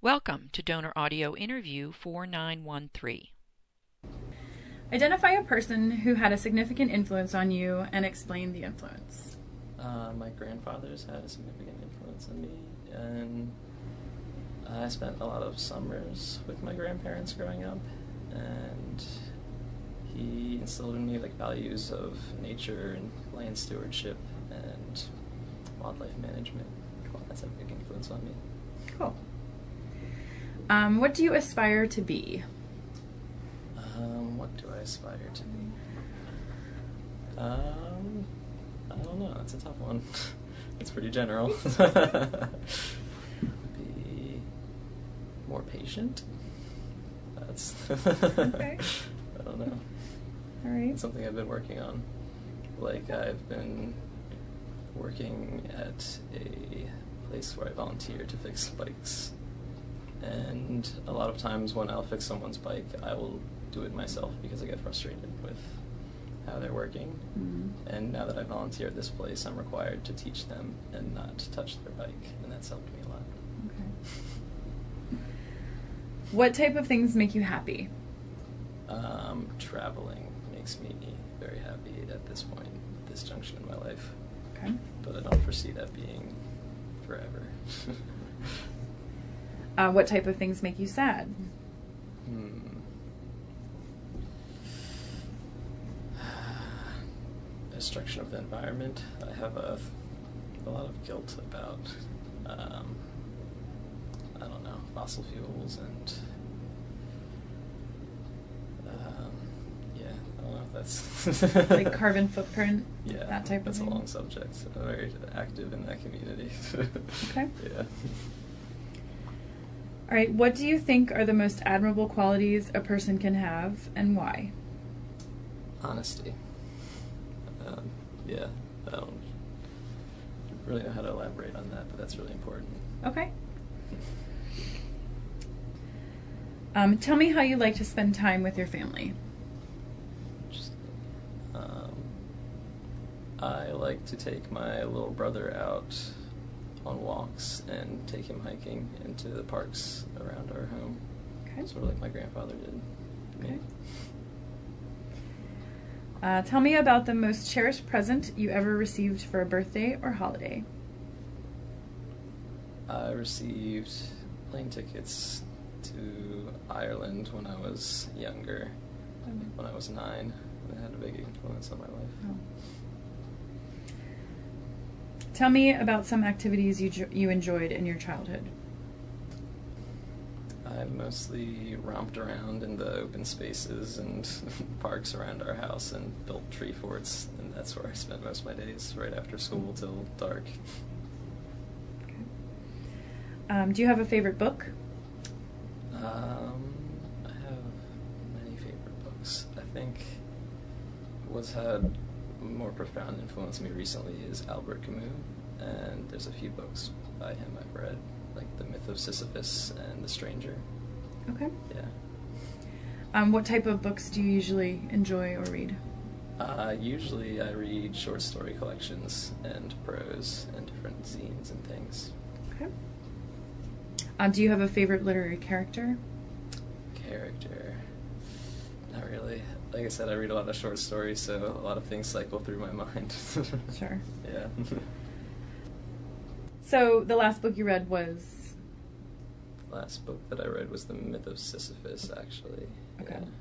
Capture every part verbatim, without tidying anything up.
Welcome to Donor Audio Interview four nine one three. Identify a person who had a significant influence on you and explain the influence. Uh, my grandfather's had a significant influence on me, and I spent a lot of summers with my grandparents growing up, and he instilled in me like values of nature and land stewardship and wildlife management. Well, that's a big influence on me. Cool. Um, what do you aspire to be? Um, what do I aspire to be? Um, I don't know. That's a tough one. It's pretty general. Be more patient. That's. Okay. I don't know. All right. It's something I've been working on. Like I've been working at a place where I volunteer to fix bikes. And a lot of times when I'll fix someone's bike, I will do it myself because I get frustrated with how they're working. Mm-hmm. And now that I volunteer at this place, I'm required to teach them and not to touch their bike, and that's helped me a lot. Okay. What type of things make you happy? Um, traveling makes me very happy at this point, at this junction in my life. Okay. But I don't foresee that being forever. Uh, what type of things make you sad? Hmm. Destruction of the environment. I have a, a lot of guilt about, um, I don't know, fossil fuels and, um, yeah, I don't know if that's... Like carbon footprint? Yeah, that type of that's thing? a long subject. I'm very active in that community. Okay. Yeah. All right, what do you think are the most admirable qualities a person can have, and why? Honesty. Um, yeah, I don't really know how to elaborate on that, but that's really important. Okay. Um, tell me how you like to spend time with your family. Just, um, I like to take my little brother out on walks and take him hiking into the parks around our home. Okay. Sort of like my grandfather did. Okay. Uh, tell me about the most cherished present you ever received for a birthday or holiday. I received plane tickets to Ireland when I was younger, Okay. when I was nine. It had a big influence on my life. Oh. Tell me about some activities you jo- you enjoyed in your childhood. I mostly romped around in the open spaces and parks around our house and built tree forts, and that's where I spent most of my days, right after school till dark. Okay. Um, do you have a favorite book? Um, I have many favorite books. I think what's had more profound influence on me recently is Albert Camus, and there's a few books by him I've read, like The Myth of Sisyphus and The Stranger. Okay. Yeah. Um, what type of books do you usually enjoy or read? Uh, usually I read short story collections and prose and different zines and things. Okay. Um, do you have a favorite literary character? Character? Not really. Like I said, I read a lot of short stories, so a lot of things cycle through my mind. Sure. Yeah. So the last book you read was? The last book that I read was The Myth of Sisyphus, actually. Okay. Yeah.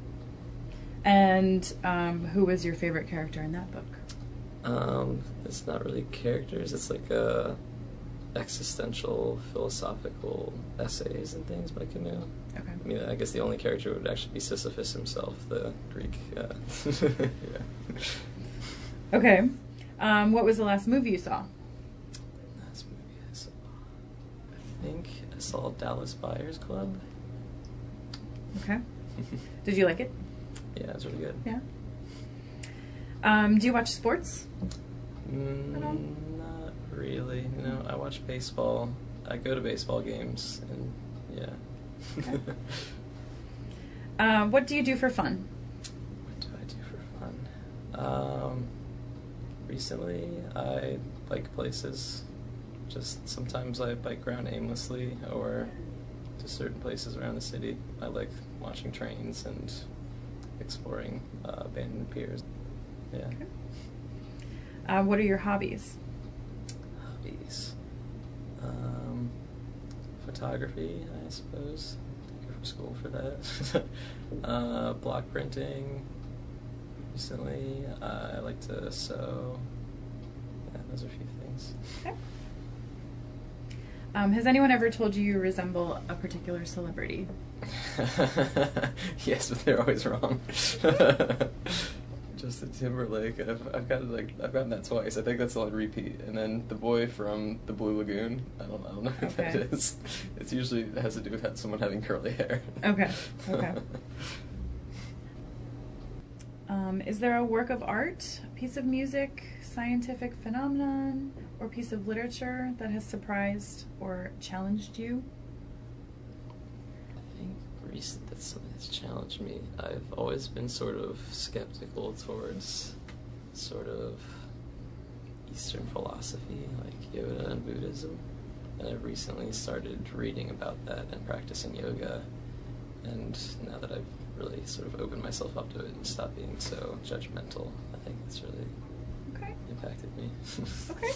And um, who was your favorite character in that book? Um, it's not really characters, it's like uh, existential, philosophical essays and things by Camus. Okay. I mean, I guess the only character would actually be Sisyphus himself, the Greek. Uh, yeah. Okay. Um, what was the last movie you saw? Last movie I saw. I think I saw Dallas Buyers Club. Okay. Did you like it? Yeah, it was really good. Yeah. Um, do you watch sports? Mm, At all? not really. You know, I watch baseball. I go to baseball games, and yeah. Okay. Uh, what do you do for fun? What do I do for fun? Um, recently, I bike places. Just sometimes I bike around aimlessly, or to certain places around the city. I like watching trains and exploring uh, abandoned piers. Yeah. Okay. Uh, what are your hobbies? Hobbies. Um, photography, I suppose. I go from school for that. uh, block printing. Recently, uh, I like to sew. Yeah, those are a few things. Okay. Um, has anyone ever told you you resemble a particular celebrity? Yes, but they're always wrong. Justin Timberlake. I've, I've got like I've gotten that twice. I think that's on repeat. And then the boy from the Blue Lagoon. I don't I don't know who Okay. that is. It's usually it has to do with that someone having curly hair. Okay. Okay. Um, is there a work of art, a piece of music, scientific phenomenon, or piece of literature that has surprised or challenged you? I think recent that's something that's challenged me. I've always been sort of skeptical towards sort of Eastern philosophy like Yoga and Buddhism. And I've recently started reading about that and practicing yoga. And now that I've really sort of opened myself up to it and stopped being so judgmental, I think it's really Okay. impacted me. Okay.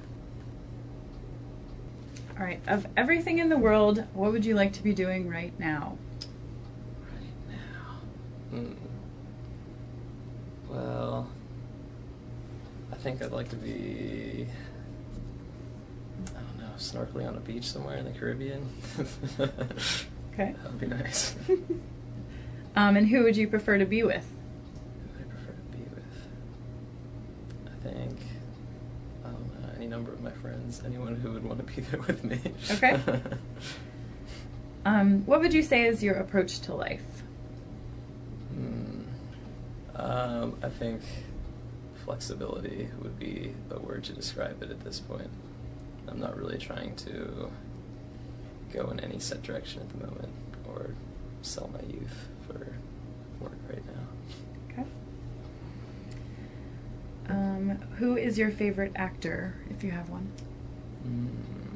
All right. Of everything in the world, what would you like to be doing right now? Right now. Hmm. Well, I think I'd like to be, I don't know, snorkeling on a beach somewhere in the Caribbean. Okay. That would be nice. Um, and who would you prefer to be with? Who would I prefer to be with? I think, I don't know, any number of my friends, anyone who would want to be there with me. Okay. Um, what would you say is your approach to life? Hmm. Um, I think flexibility would be a word to describe it at this point. I'm not really trying to go in any set direction at the moment or sell my youth for work right now. Okay. Um, who is your favorite actor, if you have one? Hmm.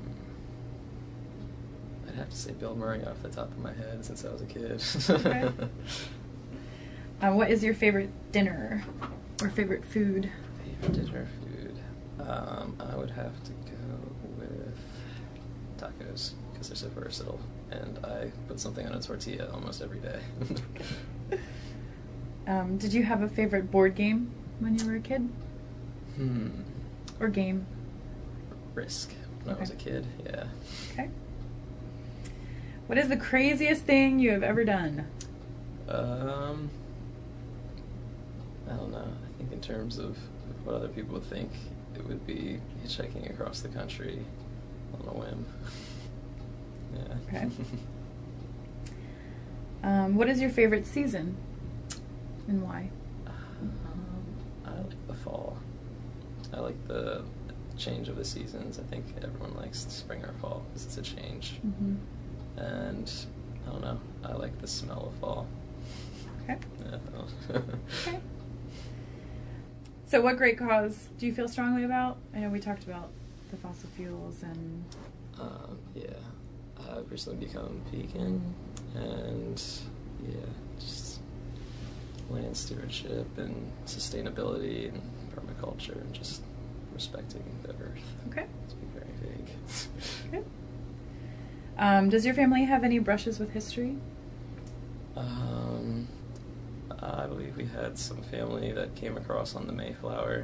I'd have to say Bill Murray off the top of my head since I was a kid. Okay. Uh, what is your favorite dinner or favorite food? Favorite dinner food? Um, I would have to go with tacos because they're so versatile, and I put something on a tortilla almost every day. Um, did you have a favorite board game when you were a kid? Hmm. Or game? Risk. When I was a Okay. kid, yeah. Okay. What is the craziest thing you have ever done? Um, I don't know. I think in terms of what other people would think, it would be hitchhiking across the country on a whim. Yeah. Okay. Um, what is your favorite season and why? Um, I like the fall. I like the change of the seasons. I think everyone likes spring or fall because it's a change. Mm-hmm. And I don't know. I like the smell of fall. Okay. Yeah, I don't- Okay. So what great cause do you feel strongly about? I know we talked about the fossil fuels and... Um, yeah, I've recently become vegan, and yeah, just land stewardship and sustainability and permaculture and just respecting the earth. Okay. To be very vague. Okay. Um, does your family have any brushes with history? Um, I believe we had some family that came across on the Mayflower.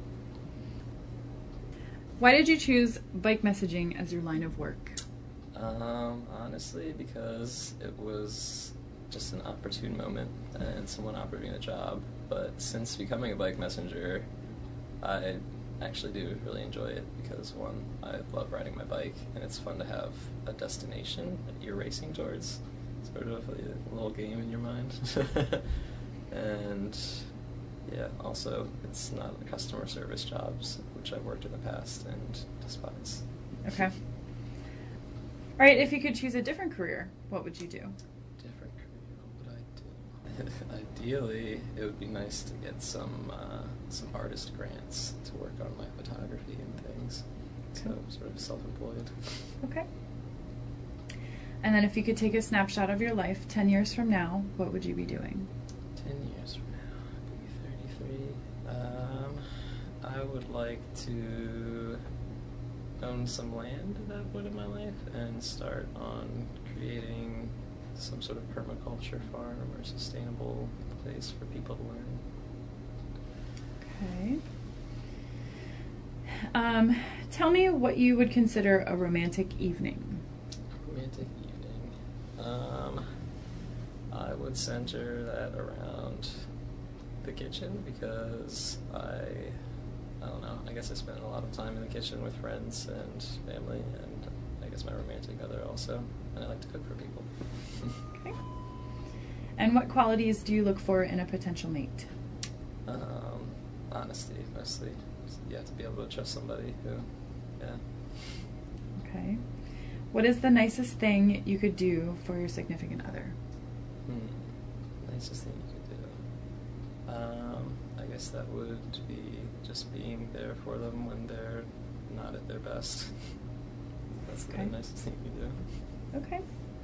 Why did you choose bike messaging as your line of work? Um, honestly, because it was just an opportune moment and someone offered me the job. But since becoming a bike messenger, I actually do really enjoy it because, one, I love riding my bike and it's fun to have a destination that you're racing towards, sort of a little game in your mind. And yeah, also it's not a customer service jobs, which I've worked in the past and despise. Okay. All right, if you could choose a different career, what would you do? Different career, what would I do? Ideally, it would be nice to get some uh, some artist grants to work on my photography and things. So Okay. sort of self-employed. Okay. And then if you could take a snapshot of your life ten years from now, what would you be doing? Ten years from now, I'd be thirty-three. Um, I would like to own some land at that point in my life and start on creating some sort of permaculture farm or sustainable place for people to learn. Okay. Um, tell me what you would consider a romantic evening. Romantic evening. Um, I would center that around the kitchen because I, I don't know, I guess I spend a lot of time in the kitchen with friends and family and I guess my romantic other also, and I like to cook for people. Okay. And what qualities do you look for in a potential mate? Um, honesty, mostly. You have to be able to trust somebody who, yeah. Okay. What is the nicest thing you could do for your significant other? Hmm. Nicest thing you could do. Um, I guess that would be just being there for them when they're not at their best. That's Okay. the nicest thing you could do. Okay.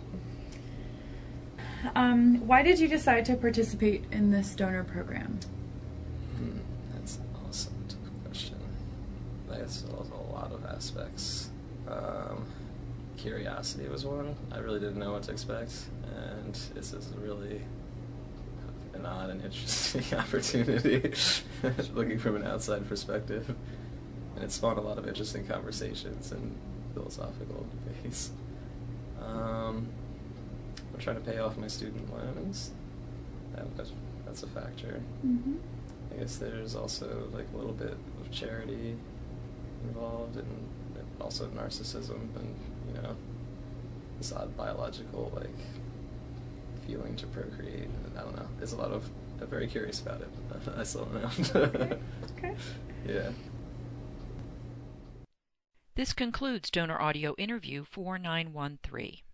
Um, why did you decide to participate in this donor program? Hmm. That's an awesome tough question. I guess there's a lot of aspects. Um, curiosity was one. I really didn't know what to expect, and this is really an odd and interesting opportunity, looking from an outside perspective. And it spawned a lot of interesting conversations and philosophical debates. Um, I'm trying to pay off my student loans. That, that's, that's a factor. Mm-hmm. I guess there's also like a little bit of charity involved and also narcissism and, you know, this odd biological like feeling to procreate. And I don't know. There's a lot of, I'm very curious about it. I still don't know. Okay. Okay. Yeah. This concludes Donor Audio Interview four nine one three.